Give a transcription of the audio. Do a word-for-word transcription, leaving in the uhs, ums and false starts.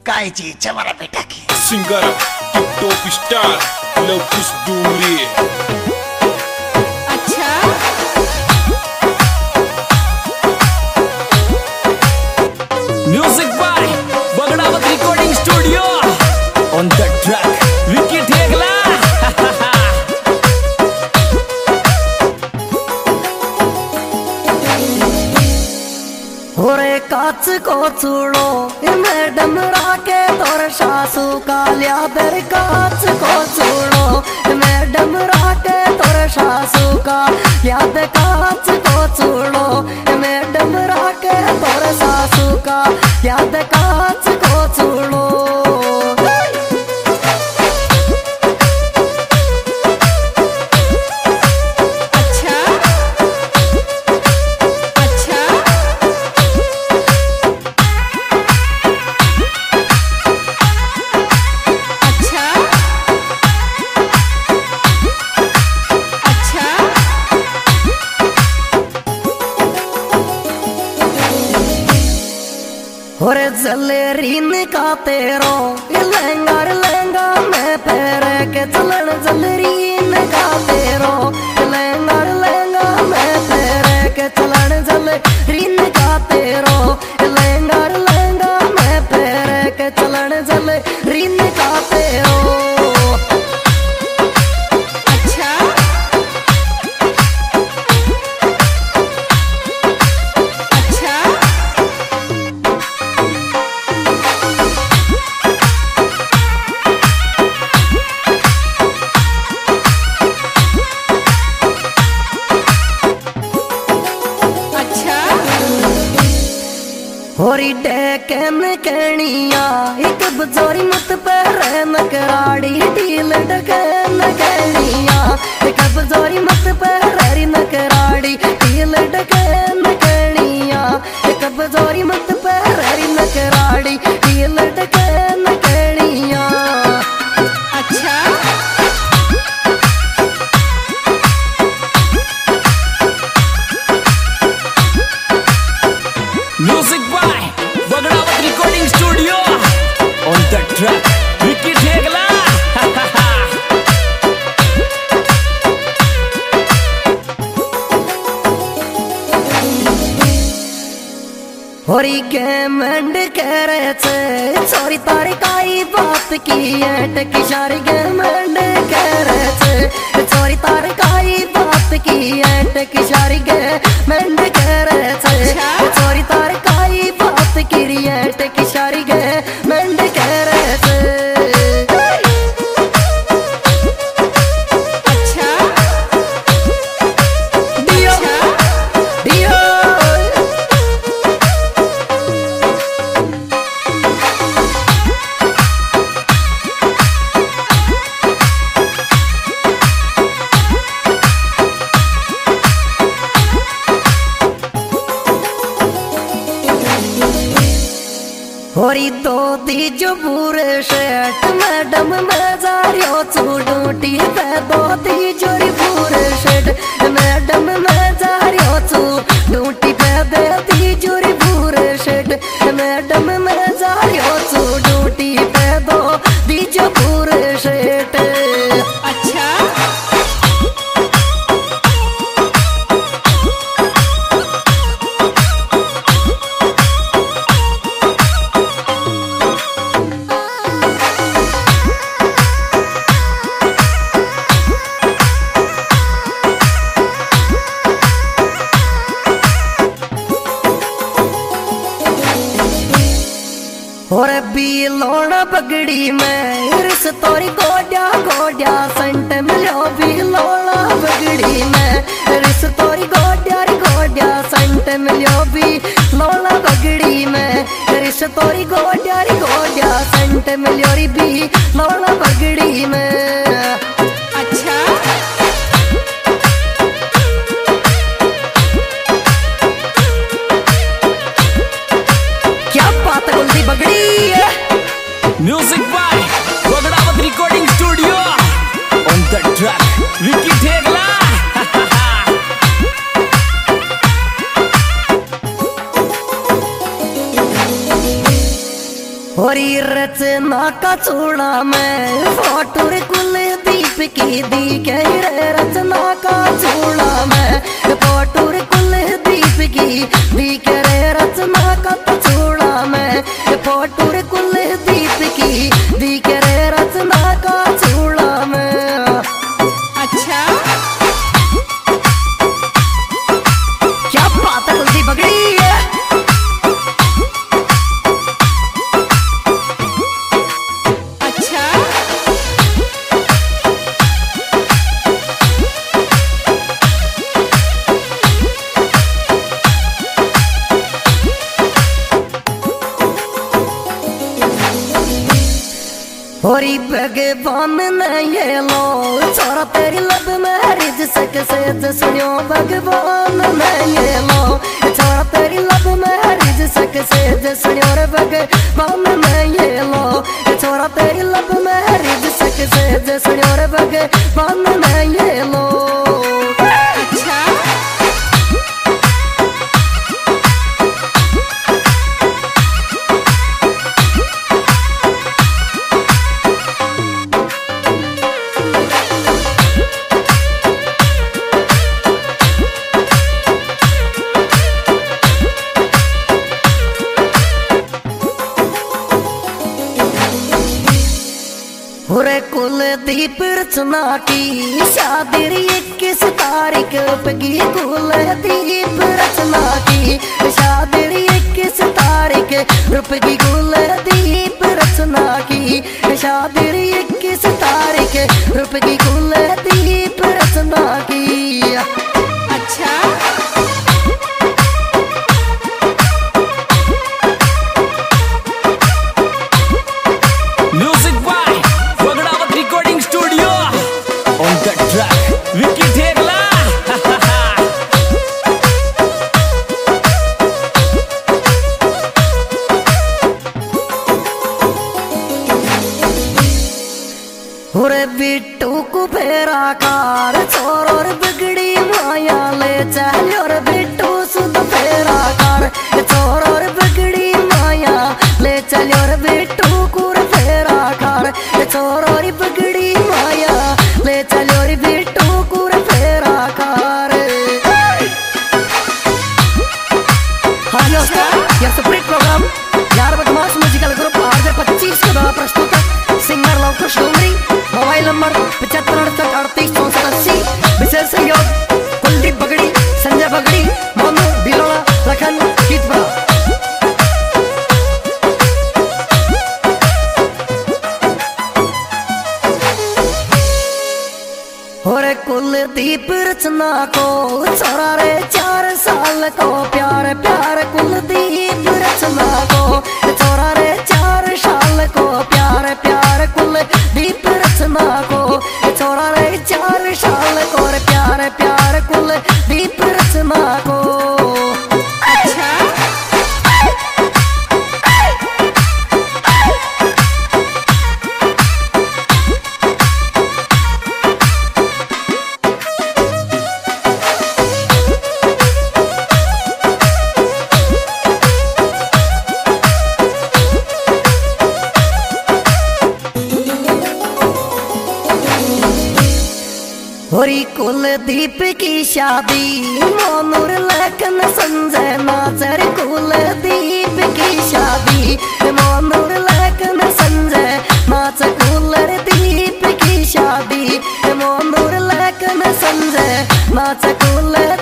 काय चीज है हमारा बेटा की। Singer top star Lavkush Dumre. अच्छा music by Bagdawat recording studio on the track Vicky Thegla. होरे काच को चूड़ो मैडम राके तोर सासू का लिया दर काच को चूड़ो मैडम राके तोर सासू का याद काच को चूड़ो मैडम राके तोर सासू का याद काच को चूड़ो। और जलेरीन का तेरो लहंगा लहंगा मैं पैर के चलन जलरीन का तेरो लहंगा लहंगा मैं पैर के चलन जलरीन का तेरो लहंगा लहंगा मैं पैर के चलन जलरीन का तेरो। होरी डेकन कणिया एक बजोरी मत पर नकराड़ी ढील डकन कणिया एक बजोरी मत पर नकराड़ी ढील डकन कणिया एक बजोरी मत पर नकराड़ी ढील डकन कणिया। अच्छा music by Bagdawat recording studio on the track Vicky Thegla. होरी के मंड कह रहे थे सॉरी तारी काई बात की एट किशारी के मंड कह रहे थे सॉरी तारी काई बात की एट किशारी के मंड कह रहे थे सॉरी तारी काई बात की एट किशारी के मंड कह रहे थे। होरी दो दी जो बुरे शेट मैडम मैं जा रियो चूडूटी पे दो दी जोरी बुरे शेट मैडम मैं जा रियो चूडूटी पे दे दी जोरी बुरे शेट मैडम मैं जा रियो चूडूटी पे दो दी जो बुरे शेट। अच्छा और बी लोना बगड़ी में इरस तोरी गोड्या गोड्या संट मिलो बी लोना बगड़ी में इरस तोरी गोड्या री गोड्या संट मिलो बी लोना बगड़ी में इरस तोरी गोड्या री गोड्या संट मिलो री बी लोना बगड़ी में। अच्छा क्या बात गुलदी बगड़ी है। Music by Bagdawat recording studio on the track Vicky Thegla. होरी रचना का चूड़ा में फोटो रे कुलदीप की दी के रे रचना का चूड़ा में फोटो रे कुलदीप की दी के रे रचना का चूड़ा में फोटो रे कुलदीप की दी के रे रचना का चूड़ा में। अच्छा क्या बात है कुलदीप बगड़ी है। अच्छा होरी भगवान ने ये लो छोरा तेरी लब में रिज सक से सुनियो भगवान ने ये लो छोरा तेरी लब में रिज सक से सुनियो रे भगवान ने ये लो छोरा तेरी लब में रिज सक से सुनियो रे भगवान ने ये लो। अच्छा होरे कुलदीप रचना की शादी इक्कीस तारीख उपगी कुलदीप रचना की शादी इक्कीस तारीख रुपगी कुलदीप रचना की शादी इक्कीस तारीख रुपगी कुलदीप रचना की। अच्छा Music by Bagdavat Recording Studio. On the track, Vicky Thegla. होरे बिट्टू को फेरा कार छोर और बिगड़ी माया ले चलो रे बिट्टू सुध फेरा कार छोर और बिगड़ी माया ले चलो रे बिट्टू को फेरा कार छोर और बिगड़ी माया ले चलो रे बिट्टू को फेरा कार। हाँ दोस्तों यह सुप्रीत प्रोग्राम यार बदमाश म्यूजिकल ग्रुप आर पच्चीस के द्वारा प्रस्तुत है। Singer Lavkush Dongri, mobile number पचहत्तर अड़सठ अड़तीस चौसठ अस्सी। विशेष सहयोग कुलदीप बगड़ी, संजय बगड़ी, मोनू बिलोड़ा, लखन कीतपुरा। होरे कुलदीप रचना को छोरा रे चार साल को प्यार प्यार कुलदीप रचना को छोरा रे चार साल को प्यार प्यार कुलदीप रचना को छोरा रे चार साल को प्यार प्यार कुलदीप रचना को। अच्छा होरी कुलदीप की शादी मोनूर लखन संजय नाचर कुलदीप की शादी मोनूर लखन संजय नाच कुलदीप की शादी मोनूर लखन संजय नाच कुल